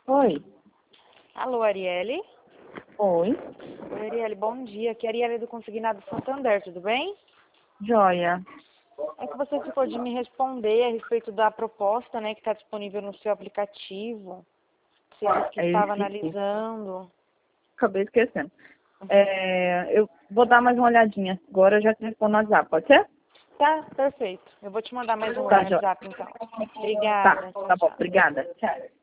Oi. Alô, Arielle? Oi. Oi, Arielle, bom dia. Aqui é a Arielle do Consignado Santander, tudo bem? Joia. É que você ficou de me responder a respeito da proposta, né, que está disponível no seu aplicativo. Você disse que Eu estava esqueci. analisando. Acabei esquecendo. Eu vou dar mais uma olhadinha. Agora eu já te respondo no WhatsApp, pode ser? Tá, perfeito. Eu vou te mandar mais um oi Tá, no joia. WhatsApp, então. Tá, Obrigada. Tchau, tá bom. tchau. Obrigada. Tchau.